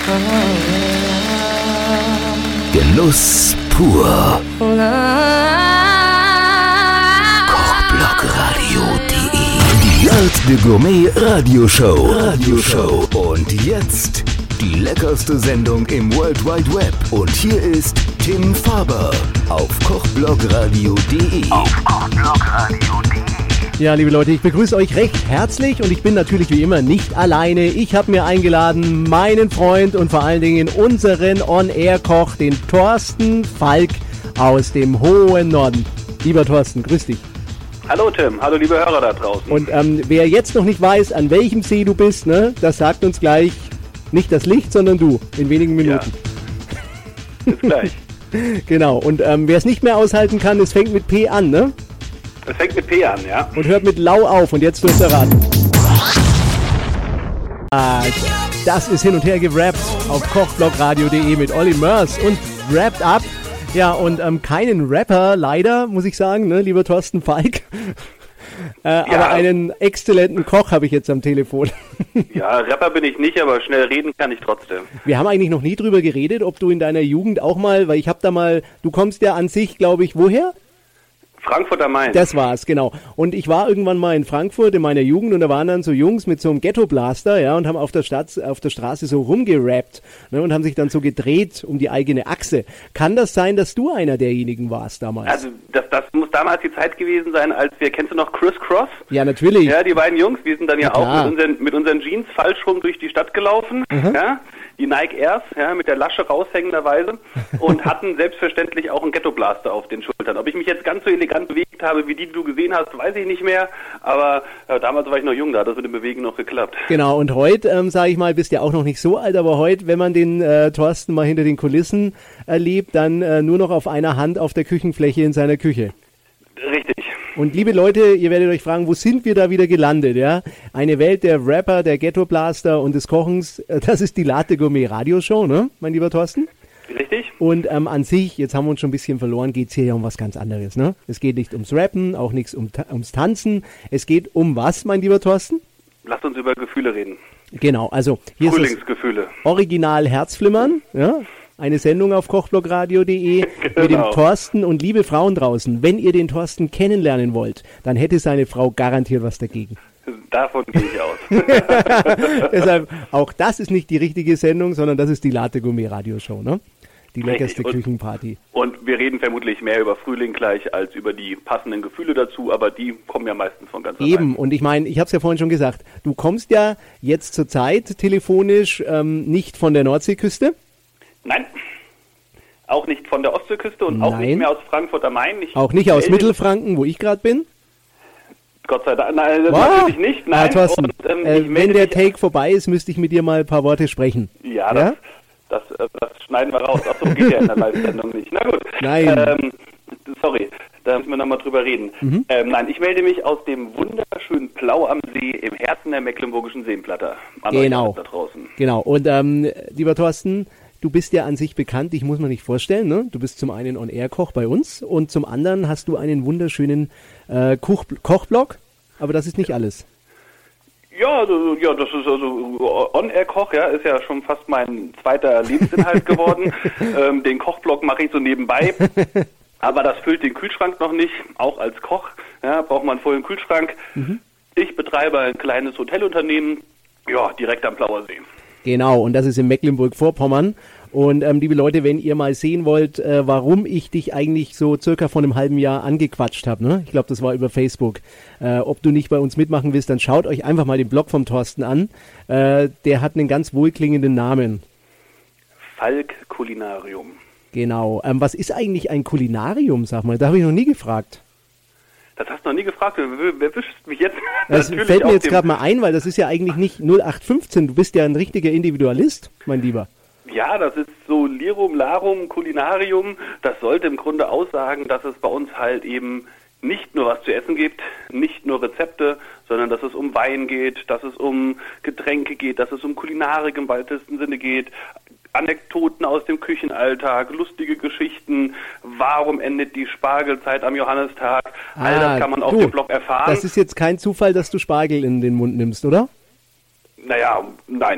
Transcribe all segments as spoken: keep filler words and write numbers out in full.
Genuss pur. kochblogradio punkt de Die L'Art de Gourmet Radioshow. Radioshow. Und jetzt die leckerste Sendung im World Wide Web. Und hier ist Tim Faber auf kochblogradio punkt de. Auf kochblogradio punkt de. Ja, liebe Leute, ich begrüße euch recht herzlich und ich bin natürlich wie immer nicht alleine. Ich habe mir eingeladen meinen Freund und vor allen Dingen unseren On-Air-Koch, den Thorsten Falk aus dem hohen Norden. Lieber Thorsten, grüß dich. Hallo Tim, hallo liebe Hörer da draußen. Und ähm, wer jetzt noch nicht weiß, an welchem See du bist, ne, das sagt uns gleich nicht das Licht, sondern du in wenigen Minuten. Ja. Bis gleich. Genau, und ähm, wer es nicht mehr aushalten kann, es fängt mit P an, ne? Es fängt mit P an, ja. Und hört mit Lau auf und jetzt dürft ihr raten. Das ist hin und her gerappt auf kochblogradio punkt de mit Olli Mörs und Wrapped Up. Ja, und ähm, keinen Rapper, leider, muss ich sagen, ne, lieber Thorsten Falk. äh, ja. Aber einen exzellenten Koch habe ich jetzt am Telefon. Ja, Rapper bin ich nicht, aber schnell reden kann ich trotzdem. Wir haben eigentlich noch nie drüber geredet, ob du in deiner Jugend auch mal, weil ich habe da mal, du kommst ja an sich, glaube ich, woher? Frankfurt am Main. Das war's, genau. Und ich war irgendwann mal in Frankfurt in meiner Jugend und da waren dann so Jungs mit so einem Ghetto-Blaster, ja, und haben auf der Stadt, auf der Straße so rumgerappt, ne, und haben sich dann so gedreht um die eigene Achse. Kann das sein, dass du einer derjenigen warst damals? Also das, das muss damals die Zeit gewesen sein, als wir, kennst du noch Criss Cross? Ja, natürlich. Ja, die beiden Jungs, wir sind dann ja, ja auch mit unseren, mit unseren Jeans falsch rum durch die Stadt gelaufen, mhm. ja. Die Nike Airs, ja, mit der Lasche raushängenderweise und hatten selbstverständlich auch einen Ghetto-Blaster auf den Schultern. Ob ich mich jetzt ganz so elegant bewegt habe, wie die, die du gesehen hast, weiß ich nicht mehr, aber äh, damals war ich noch jung, da hat das mit dem Bewegen noch geklappt. Genau, und heute, ähm, sage ich mal, bist ja auch noch nicht so alt, aber heute, wenn man den äh, Thorsten mal hinter den Kulissen erlebt, dann äh, nur noch auf einer Hand auf der Küchenfläche in seiner Küche. Richtig. Und liebe Leute, ihr werdet euch fragen, wo sind wir da wieder gelandet, ja? Eine Welt der Rapper, der Ghetto-Blaster und des Kochens, das ist die L'Art de Gourmet Radioshow, ne, mein lieber Thorsten? Richtig. Und ähm, an sich, jetzt haben wir uns schon ein bisschen verloren, geht es hier ja um was ganz anderes, ne? Es geht nicht ums Rappen, auch nichts um, ums Tanzen, es geht um was, mein lieber Thorsten? Lasst uns über Gefühle reden. Genau, also hier Frühlingsgefühle. Ist das Original Herzflimmern, ja? Eine Sendung auf kochblogradio punkt de genau. Mit dem Thorsten und liebe Frauen draußen. Wenn ihr den Thorsten kennenlernen wollt, dann hätte seine Frau garantiert was dagegen. Davon gehe ich aus. Deshalb, auch das ist nicht die richtige Sendung, sondern das ist die L'Art de Gourmet Radioshow, ne? Die leckerste und, Küchenparty. Und wir reden vermutlich mehr über Frühling gleich als über die passenden Gefühle dazu, aber die kommen ja meistens von ganz allein. Eben, und ich meine, ich habe es ja vorhin schon gesagt, du kommst ja jetzt zur Zeit telefonisch ähm, nicht von der Nordseeküste. Nein, auch nicht von der Ostseeküste und Nein. auch nicht mehr aus Frankfurt am Main. Ich auch nicht aus Mittelfranken, wo ich gerade bin? Gott sei Dank, nein, wow. natürlich nicht. Nein. Ah, Thorsten, und, ähm, äh, wenn der Take vorbei ist, müsste ich mit dir mal ein paar Worte sprechen. Ja, ja? Das, das, das schneiden wir raus. Ach so, geht ja in der Live-Sendung nicht. Na gut. Nein. Ähm, sorry, da müssen wir nochmal drüber reden. Mhm. Ähm, nein, ich melde mich aus dem wunderschönen Plau am See im Herzen der mecklenburgischen Seenplatte. An genau. euch da draußen. Genau. Und ähm, lieber Thorsten, du bist ja an sich bekannt, ich muss mir nicht vorstellen, ne? Du bist zum einen On-Air-Koch bei uns und zum anderen hast du einen wunderschönen äh, Koch Kochblog, aber das ist nicht alles. Ja, also, ja, das ist also On-Air-Koch, ja, ist ja schon fast mein zweiter Lebensinhalt geworden. ähm, den Kochblog mache ich so nebenbei, aber das füllt den Kühlschrank noch nicht, auch als Koch, ja, braucht man einen vollen Kühlschrank. Mhm. Ich betreibe ein kleines Hotelunternehmen, ja, direkt am Plauer See. Genau, und das ist in Mecklenburg-Vorpommern. Und ähm, liebe Leute, wenn ihr mal sehen wollt, äh, warum ich dich eigentlich so circa vor einem halben Jahr angequatscht habe, ne? Ich glaube, das war über Facebook. Äh, ob du nicht bei uns mitmachen willst, dann schaut euch einfach mal den Blog vom Thorsten an. Äh, der hat einen ganz wohlklingenden Namen. Falk Kulinarium. Genau. Ähm, was ist eigentlich ein Kulinarium, sag mal? Da habe ich noch nie gefragt. Das hast du noch nie gefragt. Wer, wer wischt mich jetzt? Das fällt mir jetzt gerade mal ein, weil das ist ja eigentlich nicht null acht fünfzehn. Du bist ja ein richtiger Individualist, mein Lieber. Ja, das ist so Lirum, Larum, Kulinarium. Das sollte im Grunde aussagen, dass es bei uns halt eben nicht nur was zu essen gibt, nicht nur Rezepte, sondern dass es um Wein geht, dass es um Getränke geht, dass es um Kulinarik im weitesten Sinne geht, Anekdoten aus dem Küchenalltag, lustige Geschichten, warum endet die Spargelzeit am Johannistag, ah, all das kann man auf du, dem Blog erfahren. Das ist jetzt kein Zufall, dass du Spargel in den Mund nimmst, oder? Naja, nein.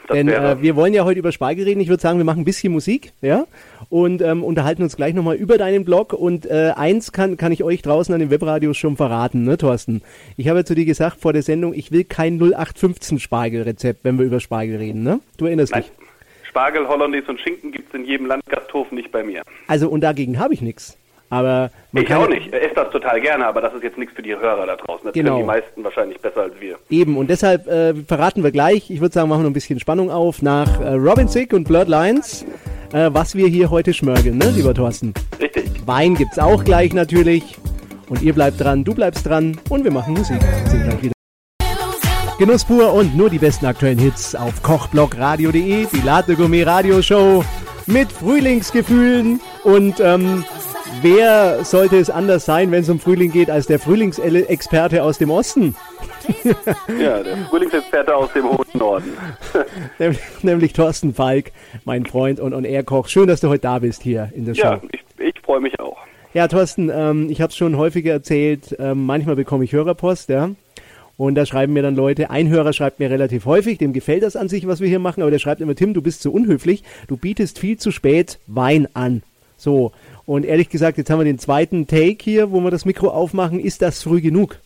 Das Denn wäre- äh, wir wollen ja heute über Spargel reden. Ich würde sagen, wir machen ein bisschen Musik, ja, und ähm, unterhalten uns gleich nochmal über deinen Blog. Und äh, eins kann, kann ich euch draußen an den Webradios schon verraten, ne, Thorsten? Ich habe ja zu dir gesagt vor der Sendung, ich will kein null acht fünfzehn Spargelrezept, wenn wir über Spargel reden, ne? Du erinnerst Nein. dich? Spargel, Hollandaise und Schinken gibt es in jedem Landgasthof, nicht bei mir. Also, und dagegen habe ich nichts. Aber man Ich kann auch nicht. Ich esse das total gerne, aber das ist jetzt nichts für die Hörer da draußen. Das Genau. können die meisten wahrscheinlich besser als wir. Eben, und deshalb äh, verraten wir gleich, ich würde sagen, machen wir noch ein bisschen Spannung auf, nach äh, Robin Thicke und Blurred Lines, äh, was wir hier heute schmörgeln, ne, lieber Thorsten? Richtig. Wein gibt's auch gleich natürlich. Und ihr bleibt dran, du bleibst dran und wir machen Musik. Wir sind gleich wieder. Genuss pur und nur die besten aktuellen Hits auf kochblockradio punkt de, die Latte Gourmet Radio Show mit Frühlingsgefühlen. Und ähm, wer sollte es anders sein, wenn es um Frühling geht, als der Frühlingsexperte aus dem Osten? Ja, der Frühlingsexperte aus dem hohen Norden. nämlich, nämlich Thorsten Falk, mein Freund und On-Air-Koch. Schön, dass du heute da bist hier in der Show. Ja, ich, ich freue mich auch. Ja, Thorsten, ähm, ich habe es schon häufiger erzählt, ähm, manchmal bekomme ich Hörerpost, ja. Und da schreiben mir dann Leute, ein Hörer schreibt mir relativ häufig, dem gefällt das an sich, was wir hier machen, aber der schreibt immer, Tim, du bist zu unhöflich, du bietest viel zu spät Wein an. So, und ehrlich gesagt, jetzt haben wir den zweiten Take hier, wo wir das Mikro aufmachen, ist das früh genug?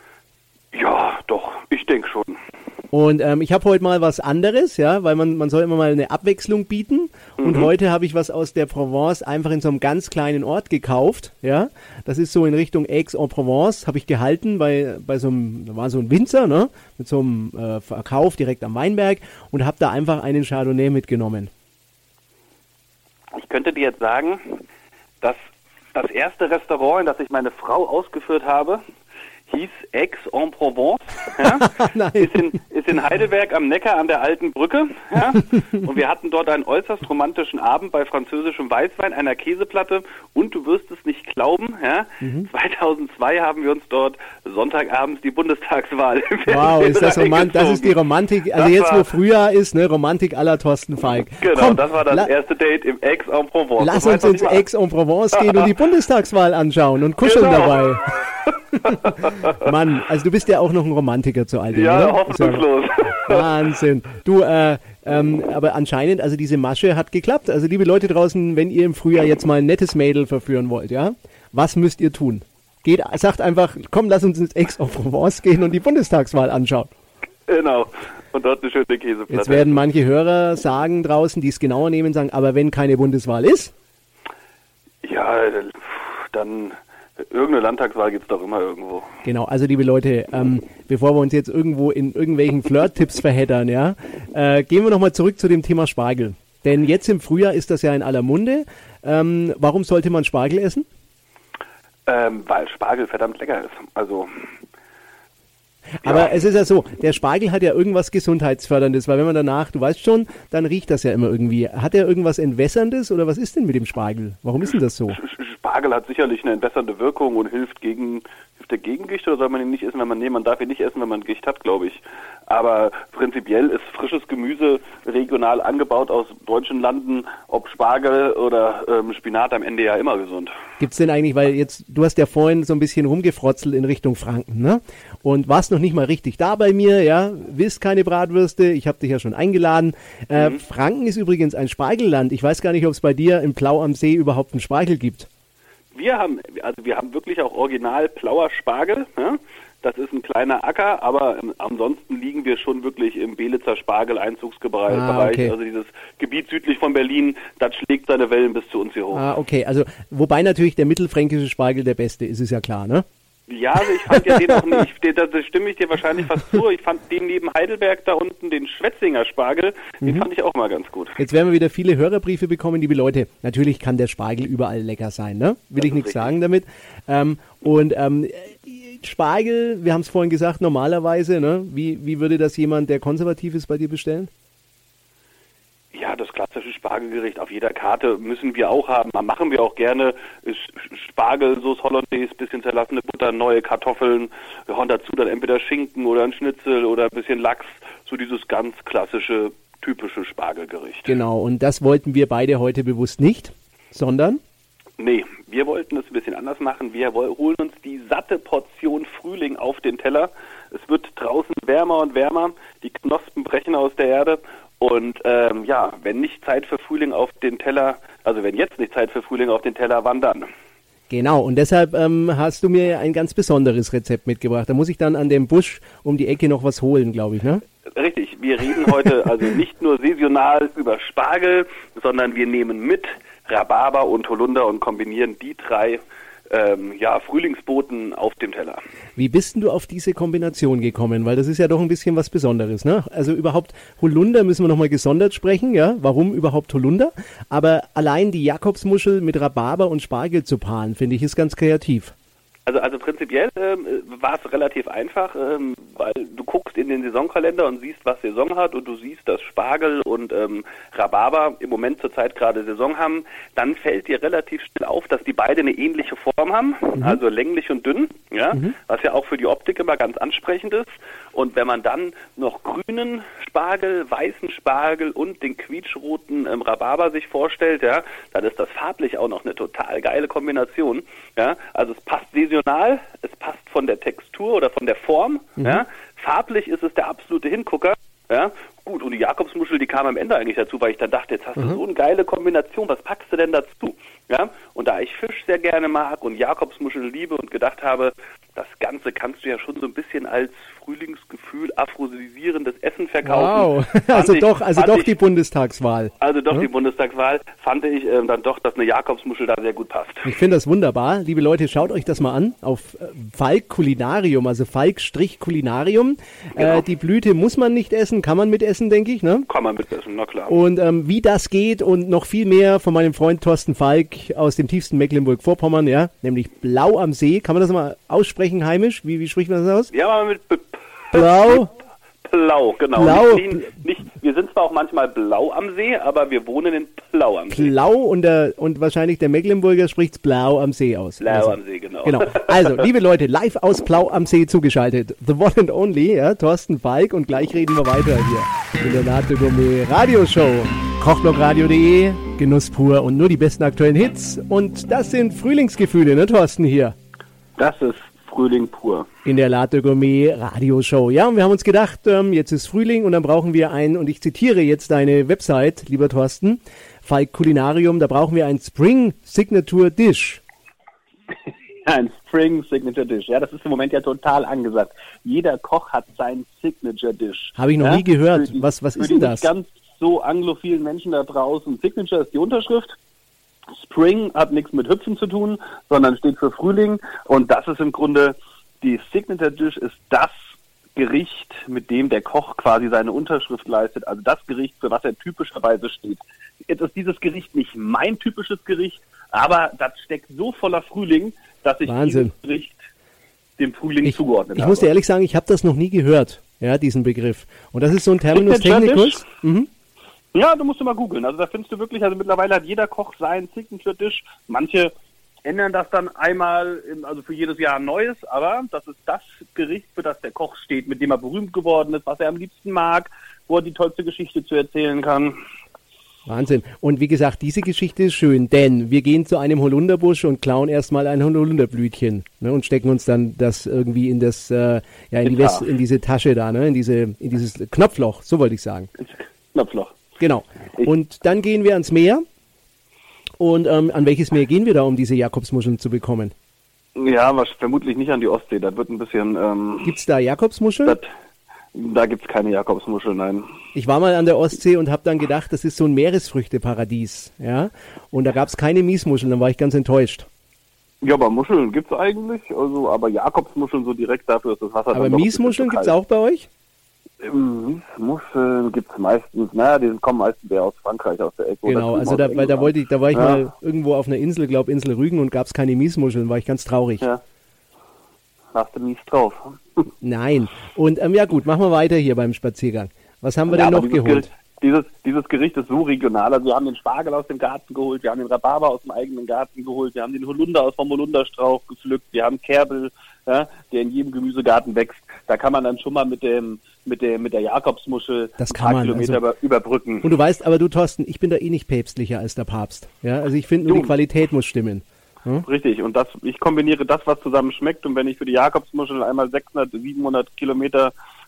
Ja, doch, ich denke schon. Und ähm, ich habe heute mal was anderes, ja, weil man, man soll immer mal eine Abwechslung bieten. Und Mhm. heute habe ich was aus der Provence einfach in so einem ganz kleinen Ort gekauft, ja. Das ist so in Richtung Aix-en-Provence, habe ich gehalten bei, bei so einem, da war so ein Winzer, ne, mit so einem äh, Verkauf direkt am Weinberg und habe da einfach einen Chardonnay mitgenommen. Ich könnte dir jetzt sagen, dass das erste Restaurant, in das ich meine Frau ausgeführt habe, hieß Aix-en-Provence. Ja? Nein. Ist, in, ist in Heidelberg am Neckar an der Alten Brücke. Ja? Und wir hatten dort einen äußerst romantischen Abend bei französischem Weißwein, einer Käseplatte. Und du wirst es nicht glauben, ja? Mhm. zweitausendzwei haben wir uns dort Sonntagabends die Bundestagswahl im Wow, ist das romantisch, das ist die reingezogen. Romantik, also Das jetzt war- wo Frühjahr ist, ne, Romantik à la Thorsten Falk. Genau, Komm, das war das la- erste Date im Aix-en-Provence. Lass Du uns weißt, was ins ich meine. Aix-en-Provence gehen und die Bundestagswahl anschauen und kuscheln Genau. dabei. Mann, also du bist ja auch noch ein Romantiker zu all dem, Ja, oder? hoffnungslos. Wahnsinn. Du, äh, ähm, aber anscheinend, also diese Masche hat geklappt. Also liebe Leute draußen, wenn ihr im Frühjahr jetzt mal ein nettes Mädel verführen wollt, ja, was müsst ihr tun? Geht, sagt einfach, komm, lass uns ins Aix-en-Provence gehen und die Bundestagswahl anschauen. Genau. Und dort eine schöne Käseplatte. Jetzt werden manche Hörer sagen draußen, die es genauer nehmen, sagen, aber wenn keine Bundeswahl ist, Ja, dann irgendeine Landtagswahl gibt's doch immer irgendwo. genau, also liebe Leute, ähm, bevor wir uns jetzt irgendwo in irgendwelchen Flirt-Tipps verheddern, ja, äh, gehen wir nochmal zurück zu dem Thema Spargel. Denn jetzt im Frühjahr ist das ja in aller Munde. Ähm, warum sollte man Spargel essen? Ähm, weil Spargel verdammt lecker ist. Also, Aber Ja. es ist ja so, der Spargel hat ja irgendwas Gesundheitsförderndes, weil wenn man danach, du weißt schon, dann riecht das ja immer irgendwie. Hat er irgendwas Entwässerndes oder was ist denn mit dem Spargel? Warum ist denn das so? Sch- Spargel hat sicherlich eine entwässernde Wirkung und hilft gegen hilft der Gegengicht, oder soll man ihn nicht essen, wenn man nee, man darf ihn nicht essen, wenn man Gicht hat, glaube ich. Aber prinzipiell ist frisches Gemüse regional angebaut aus deutschen Landen, ob Spargel oder ähm, Spinat, am Ende ja immer gesund. Gibt's denn eigentlich, weil jetzt, du hast ja vorhin so ein bisschen rumgefrotzelt in Richtung Franken, ne? Und warst noch nicht mal richtig da bei mir, ja? Willst keine Bratwürste, ich habe dich ja schon eingeladen. Äh, Mhm. Franken ist übrigens ein Spargelland. Ich weiß gar nicht, ob es bei dir im Plau am See überhaupt einen Spargel gibt. Wir haben, also wir haben wirklich auch original Plauer Spargel. Ja? Das ist ein kleiner Acker, aber ähm, ansonsten liegen wir schon wirklich im Belitzer Spargel-Einzugsbereich. Ah, okay. Also dieses Gebiet südlich von Berlin, das schlägt seine Wellen bis zu uns hier hoch. Ah, okay, also wobei natürlich der mittelfränkische Spargel der beste ist, ist ja klar, ne? Ja, also ich fand ja den auch nicht, den, da da stimme ich dir wahrscheinlich fast zu. Ich fand den neben Heidelberg da unten, den Schwetzinger Spargel, den Mhm. fand ich auch mal ganz gut. Jetzt werden wir wieder viele Hörerbriefe bekommen, liebe Leute. Natürlich kann der Spargel überall lecker sein, ne? Will Das ich ist nichts richtig. sagen damit. Ähm, und ähm, Spargel, wir haben es vorhin gesagt, normalerweise, ne? Wie, wie würde das jemand, der konservativ ist, bei dir bestellen? Ja, das klassische Spargelgericht auf jeder Karte müssen wir auch haben. Da machen wir auch gerne Sch- Spargel, Sauce Hollandaise, bisschen zerlassene Butter, neue Kartoffeln. Wir hauen dazu dann entweder Schinken oder ein Schnitzel oder ein bisschen Lachs. So dieses ganz klassische, typische Spargelgericht. Genau, und das wollten wir beide heute bewusst nicht, sondern Nee, wir wollten es ein bisschen anders machen. Wir woll- holen uns die satte Portion Frühling auf den Teller. Es wird draußen wärmer und wärmer. Die Knospen brechen aus der Erde. Und ähm, ja, wenn nicht Zeit für Frühling auf den Teller, also wenn jetzt nicht Zeit für Frühling auf den Teller, wann dann? Genau, und deshalb ähm, hast du mir ein ganz besonderes Rezept mitgebracht. Da muss ich dann an dem Busch um die Ecke noch was holen, glaube ich, ne? Richtig, wir reden heute also nicht nur saisonal über Spargel, sondern wir nehmen mit Rhabarber und Holunder und kombinieren die drei ähm, ja, Frühlingsboten auf dem Teller. Wie bist denn du auf diese Kombination gekommen? Weil das ist ja doch ein bisschen was Besonderes, ne? Also überhaupt Holunder müssen wir nochmal gesondert sprechen, ja? Warum überhaupt Holunder? Aber allein die Jakobsmuschel mit Rhabarber und Spargel zu paaren, finde ich, ist ganz kreativ. Also, also prinzipiell ähm, war es relativ einfach, ähm, weil du guckst in den Saisonkalender und siehst, was Saison hat und du siehst, dass Spargel und ähm, Rhabarber im Moment zurzeit gerade Saison haben. Dann fällt dir relativ schnell auf, dass die beide eine ähnliche Form haben, mhm. also länglich und dünn, ja, mhm. was ja auch für die Optik immer ganz ansprechend ist. Und wenn man dann noch grünen Spargel, weißen Spargel und den quietschroten ähm, Rhabarber sich vorstellt, ja, dann ist das farblich auch noch eine total geile Kombination. Ja, also es passt saisonal, es passt von der Textur oder von der Form. Mhm. Ja, farblich ist es der absolute Hingucker. Ja, gut, und die Jakobsmuschel, die kam am Ende eigentlich dazu, weil ich dann dachte, jetzt hast mhm. du so eine geile Kombination, was packst du denn dazu? Ja, und da ich Fisch sehr gerne mag und Jakobsmuschel liebe und gedacht habe, das Ganze kannst du ja schon so ein bisschen als Frühlingsgefühl, aphrodisierendes Essen verkaufen. Wow, also ich, doch, also doch ich, die Bundestagswahl. Also doch ja? die Bundestagswahl, fand ich äh, dann doch, dass eine Jakobsmuschel da sehr gut passt. Ich finde das wunderbar. Liebe Leute, schaut euch das mal an auf äh, Falk Kulinarium, also Falk-Kulinarium. Genau. Äh, die Blüte muss man nicht essen, kann man mitessen, denke ich, ne? Kann man mitessen, na klar. Und ähm, wie das geht und noch viel mehr von meinem Freund Thorsten Falk aus dem tiefsten Mecklenburg-Vorpommern, ja, nämlich Blau am See. Kann man das mal aussprechen, heimisch? Wie, wie spricht man das aus? Ja, mit B- Blau. Blau, genau. Blau. Nicht, nicht, wir sind zwar auch manchmal blau am See, aber wir wohnen in Plau am See. Plau und, der, und wahrscheinlich der Mecklenburger spricht Blau am See aus. Blau also, am See, genau. genau. Also, liebe Leute, live aus Plau am See zugeschaltet. The one and only, ja, Thorsten Falk. Und gleich reden wir weiter hier in der Latte Gourmet Radioshow. Kochblockradio punkt de, Genuss pur und nur die besten aktuellen Hits. Und das sind Frühlingsgefühle, ne, Thorsten, hier? Das ist Frühling pur. In der Latte Gourmet Radioshow. Ja, und wir haben uns gedacht, ähm, jetzt ist Frühling und dann brauchen wir ein, und ich zitiere jetzt deine Website, lieber Thorsten, Falk Kulinarium, da brauchen wir ein Spring Signature Dish. Ein Spring Signature Dish. Ja, das ist im Moment ja total angesagt. Jeder Koch hat seinen Signature Dish. Habe ich noch ja? nie gehört. Die, was was ist denn das? Ganz so anglophilen Menschen da draußen. Signature ist die Unterschrift. Spring hat nichts mit Hüpfen zu tun, sondern steht für Frühling. Und das ist im Grunde, die Signature Dish ist das Gericht, mit dem der Koch quasi seine Unterschrift leistet. Also das Gericht, für was er typischerweise steht. Jetzt ist dieses Gericht nicht mein typisches Gericht, aber das steckt so voller Frühling, dass ich Wahnsinn. dieses Gericht dem Frühling ich, zugeordnet ich habe. Ich muss dir ehrlich sagen, ich habe das noch nie gehört, ja, diesen Begriff. Und das ist so ein Terminus technicus. Mhm. Ja, du musst du mal googeln. Also da findest du wirklich, also mittlerweile hat jeder Koch seinen Signature-Dish. Manche ändern das dann einmal, in, also für jedes Jahr ein neues, aber das ist das Gericht, für das der Koch steht, mit dem er berühmt geworden ist, was er am liebsten mag, wo er die tollste Geschichte zu erzählen kann. Wahnsinn. Und wie gesagt, diese Geschichte ist schön, denn wir gehen zu einem Holunderbusch und klauen erstmal ein Holunderblütchen, ne, und stecken uns dann das irgendwie in das, äh, ja, in, die West, in diese Tasche da, ne, in diese, in dieses Knopfloch, so wollte ich sagen. Knopfloch. Genau. Und dann gehen wir ans Meer. Und ähm, an welches Meer gehen wir da, um diese Jakobsmuscheln zu bekommen? Ja, was, vermutlich nicht an die Ostsee. Das wird ein bisschen... Ähm, Gibt es da Jakobsmuscheln? Das, da gibt es keine Jakobsmuscheln, nein. Ich war mal an der Ostsee und habe dann gedacht, das ist so ein Meeresfrüchteparadies. Ja? Und da gab es keine Miesmuscheln, dann war ich ganz enttäuscht. Ja, aber Muscheln gibt es eigentlich. Also, aber Jakobsmuscheln so direkt, dafür ist das Wasser... Aber Miesmuscheln gibt es auch bei euch? Miesmuscheln gibt es meistens, naja, die kommen meistens eher aus Frankreich, aus der Ecke. Genau, also da, weil da wollte ich, da war ich ja. mal irgendwo auf einer Insel, glaube Insel Rügen, und gab es keine Miesmuscheln, war ich ganz traurig. Ja. Hast du mies drauf? Nein. Und ähm, ja gut, machen wir weiter hier beim Spaziergang. Was haben wir ja, denn noch geholt? Gericht, dieses, dieses Gericht ist so regional. Also wir haben den Spargel aus dem Garten geholt, wir haben den Rhabarber aus dem eigenen Garten geholt, wir haben den Holunder aus vom Holunderstrauch gepflückt, wir haben Kerbel, ja, der in jedem Gemüsegarten wächst. Da kann man dann schon mal mit dem mit der mit der Jakobsmuschel das ein paar man, Kilometer also, über, überbrücken. Und du weißt, aber du Thorsten, ich bin da eh nicht päpstlicher als der Papst. Ja, also ich finde, nur die Qualität muss stimmen. Hm? Richtig, und das, ich kombiniere das, was zusammen schmeckt, und wenn ich für die Jakobsmuschel einmal sechshundert, siebenhundert Kilometer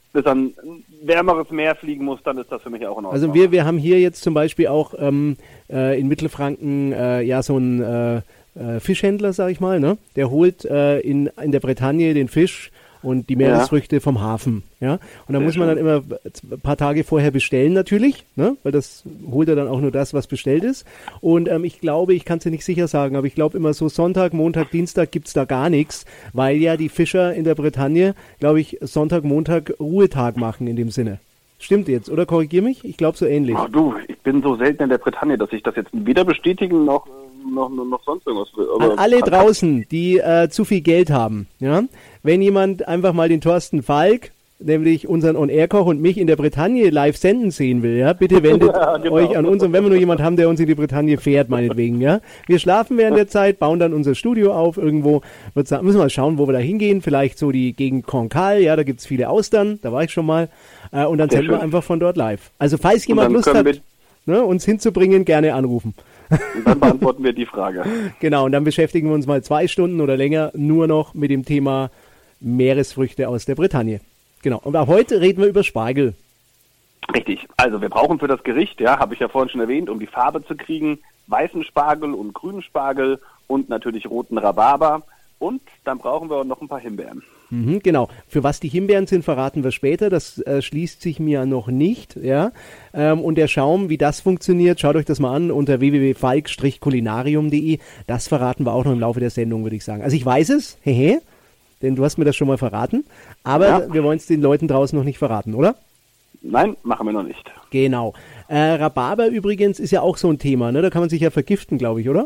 bis an wärmeres Meer fliegen muss, dann ist das für mich auch in Ordnung. Also wir, wir haben hier jetzt zum Beispiel auch ähm, äh, in Mittelfranken äh, ja so einen äh, äh, Fischhändler, sag ich mal, ne? Der holt äh, in, in der Bretagne den Fisch und die Meeresfrüchte ja. vom Hafen, ja. Und da muss man dann immer ein paar Tage vorher bestellen natürlich, ne? Weil das holt er dann auch nur das, was bestellt ist. Und ähm, ich glaube, ich kann es dir nicht sicher sagen, aber ich glaube immer so Sonntag, Montag, Dienstag gibt's da gar nichts, weil ja die Fischer in der Bretagne, glaube ich, Sonntag, Montag Ruhetag machen in dem Sinne. Stimmt jetzt, oder? Korrigier mich? Ich glaube so ähnlich. Ach du, ich bin so selten in der Bretagne, dass ich das jetzt weder bestätigen noch noch, noch sonst irgendwas will. Aber an alle draußen, die äh, zu viel Geld haben, ja, wenn jemand einfach mal den Thorsten Falk, nämlich unseren On-Air-Koch und mich in der Bretagne live senden sehen will, ja, bitte wendet ja, genau. euch an uns, und wenn wir nur jemand haben, der uns in die Bretagne fährt, meinetwegen, ja. Wir schlafen während der Zeit, bauen dann unser Studio auf, irgendwo, müssen wir mal schauen, wo wir da hingehen, vielleicht so die Gegend Cancale, ja, da gibt's viele Austern, da war ich schon mal, äh, und dann Sehr senden schön. wir einfach von dort live. Also falls jemand Lust hat, ne, uns hinzubringen, gerne anrufen. Und dann beantworten wir die Frage. Genau, und dann beschäftigen wir uns mal zwei Stunden oder länger nur noch mit dem Thema Meeresfrüchte aus der Bretagne. Genau, und auch heute reden wir über Spargel. Richtig, also wir brauchen für das Gericht, ja, habe ich ja vorhin schon erwähnt, um die Farbe zu kriegen, weißen Spargel und grünen Spargel und natürlich roten Rhabarber. Und dann brauchen wir noch ein paar Himbeeren. Mhm, genau. Für was die Himbeeren sind, verraten wir später. Das äh, schließt sich mir noch nicht. Ja. Ähm, und der Schaum, wie das funktioniert, schaut euch das mal an unter w w w punkt falk Strich kulinarium punkt de. Das verraten wir auch noch im Laufe der Sendung, würde ich sagen. Also ich weiß es, hehe, denn du hast mir das schon mal verraten. Aber ja. wir wollen es den Leuten draußen noch nicht verraten, oder? Nein, machen wir noch nicht. Genau. Äh, Rhabarber übrigens ist ja auch so ein Thema, ne? Da kann man sich ja vergiften, glaube ich, oder?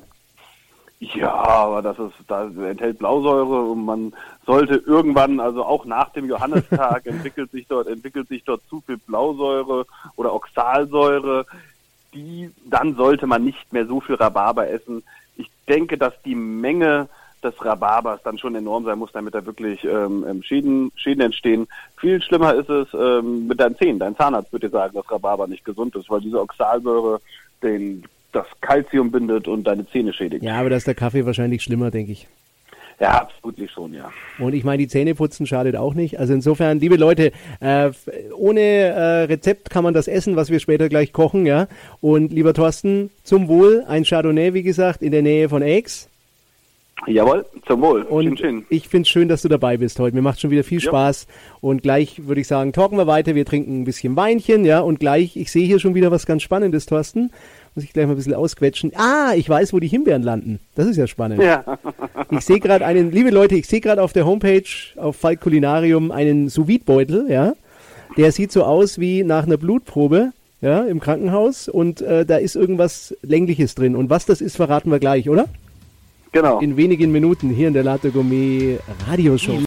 Ja, aber das ist, das enthält Blausäure und man sollte irgendwann, also auch nach dem Johannistag, entwickelt sich dort, entwickelt sich dort zu viel Blausäure oder Oxalsäure. Die, dann sollte man nicht mehr so viel Rhabarber essen. Ich denke, dass die Menge des Rhabarbers dann schon enorm sein muss, damit da wirklich ähm, Schäden, Schäden entstehen. Viel schlimmer ist es ähm, mit deinen Zähnen. Dein Zahnarzt würde dir sagen, dass Rhabarber nicht gesund ist, weil diese Oxalsäure den das Calcium bindet und deine Zähne schädigt. Ja, aber da ist der Kaffee wahrscheinlich schlimmer, denke ich. Ja, absolut schon, ja. Und ich meine, die Zähne putzen schadet auch nicht. Also insofern, liebe Leute, äh, ohne äh, Rezept kann man das essen, was wir später gleich kochen, ja. Und lieber Thorsten, zum Wohl, ein Chardonnay, wie gesagt, in der Nähe von Aix. Jawohl, zum Wohl. Und schön, schön. Ich finde es schön, dass du dabei bist heute. Mir macht schon wieder viel ja. Spaß. Und gleich würde ich sagen, talken wir weiter. Wir trinken ein bisschen Weinchen, ja. Und gleich, ich sehe hier schon wieder was ganz Spannendes, Thorsten. Muss ich gleich mal ein bisschen ausquetschen. Ah, ich weiß, wo die Himbeeren landen. Das ist ja spannend. Ja. Ich sehe gerade einen, liebe Leute, ich sehe gerade auf der Homepage, auf Falk Kulinarium, einen Sous-Vide-Beutel, ja. Der sieht so aus wie nach einer Blutprobe, ja, im Krankenhaus. Und äh, da ist irgendwas Längliches drin. Und was das ist, verraten wir gleich, oder? Genau. In wenigen Minuten hier in der Latte Gourmet Radioshow.